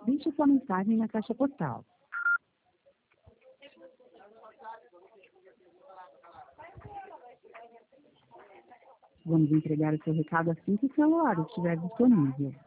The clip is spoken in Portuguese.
Deixe sua mensagem na caixa postal. Vamos entregar o seu recado assim que o celular estiver disponível.